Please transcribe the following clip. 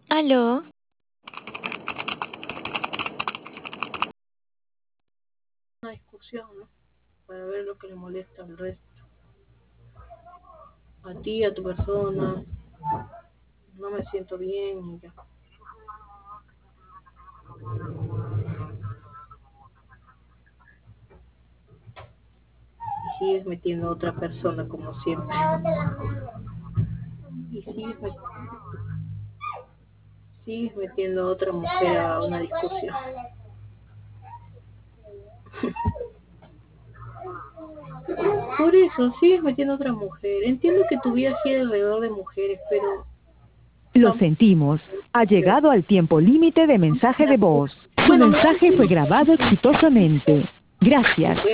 Aló, Una discusión, ¿no? Para ver lo que le molesta al resto. A ti, a tu persona. No me siento bien y ya. Y sigues metiendo a otra persona como siempre. Y sigues metiendo a otra mujer a una discusión. Por eso, sigues metiendo a otra mujer. Entiendo que tu vida gira alrededor de mujeres, pero Lo tampoco sentimos. Ha llegado al tiempo límite de mensaje de voz. Su bueno, mensaje fue grabado exitosamente. Gracias.